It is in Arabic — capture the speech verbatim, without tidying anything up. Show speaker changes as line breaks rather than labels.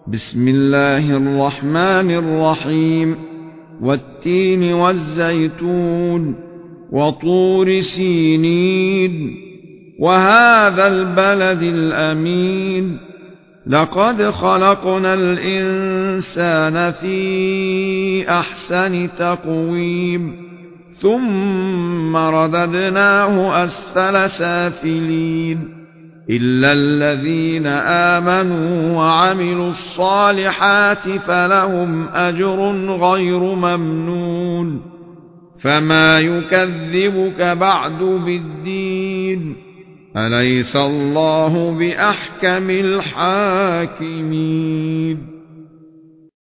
بسم الله الرحمن الرحيم والتين والزيتون وطور سينين وهذا البلد الأمين لقد خلقنا الإنسان في أحسن تقويم ثم رددناه أسفل سافلين إلا الذين آمنوا وعملوا الصالحات فلهم أجر غير ممنون فما يكذبك بعد بالدين أليس الله بأحكم الحاكمين